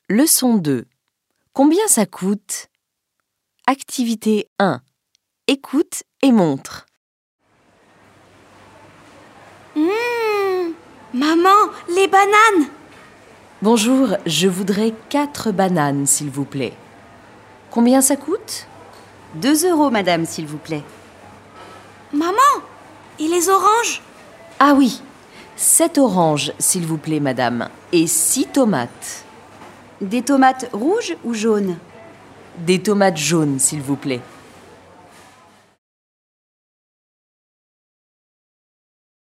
Leçon 2. Combien ça coûte? Activité 1. Écoute et montre. Maman, les bananes! Bonjour, je voudrais 4 bananes, s'il vous plaît. Combien ça coûte? 2 € madame, s'il vous plaît. Maman, et les oranges? Ah oui, 7 oranges, s'il vous plaît, madame, et 6 tomates. Des tomates rouges ou jaunes? Des tomates jaunes, s'il vous plaît.